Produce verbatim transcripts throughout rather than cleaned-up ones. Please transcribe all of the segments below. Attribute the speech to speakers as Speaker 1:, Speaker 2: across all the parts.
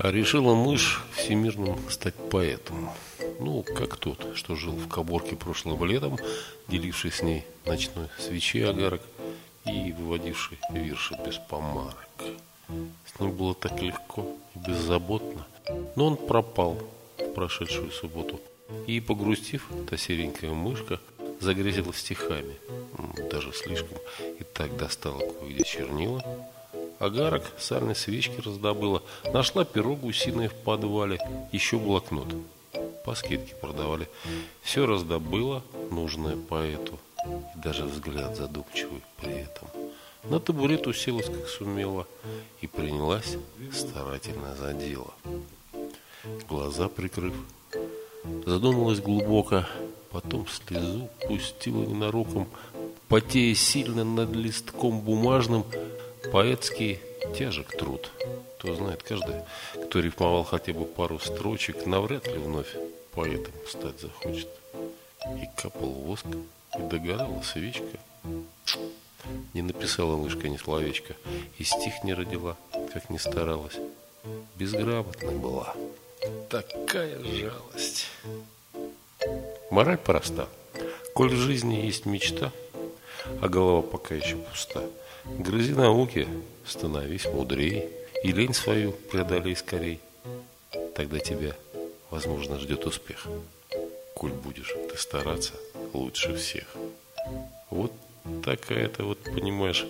Speaker 1: А решила мышь всемирным стать поэтом. Ну, как тот, что жил в каморке прошлым летом, деливший с ней ночной свечи огарок и выводивший вирши без помарок. С ним было так легко и беззаботно. Но он пропал в прошедшую субботу. И, погрустив, та серенькая мышка загрезила стихами. Даже слишком. И так достала кое-где чернила. Агарок сальной свечки раздобыла. Нашла перо гусиное в подвале. Еще блокнот. По скидке продавали. Все раздобыла, нужное поэту. И даже взгляд задумчивый при этом. На табурет уселась, как сумела, и принялась старательно за дело. Глаза прикрыв, задумалась глубоко, потом слезу пустила ненароком, потея сильно над листком бумажным. Поэтский тяжек труд. Кто знает, каждый, кто рифмовал хотя бы пару строчек, навряд ли вновь поэтом стать захочет. И капал воск, и догорала свечка. Не написала мышка ни словечка, и стих не родила, как ни старалась. Безграмотна была. Такая жалость. Мораль проста. Коль в жизни есть мечта, а голова пока еще пуста, грызи науки, становись мудрей, и лень свою преодолей скорей. Тогда тебя, возможно, ждет успех, коль будешь ты стараться лучше всех. Вот такая-то, вот, понимаешь,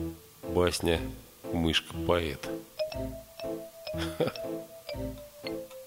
Speaker 1: басня «Мышка-поэт».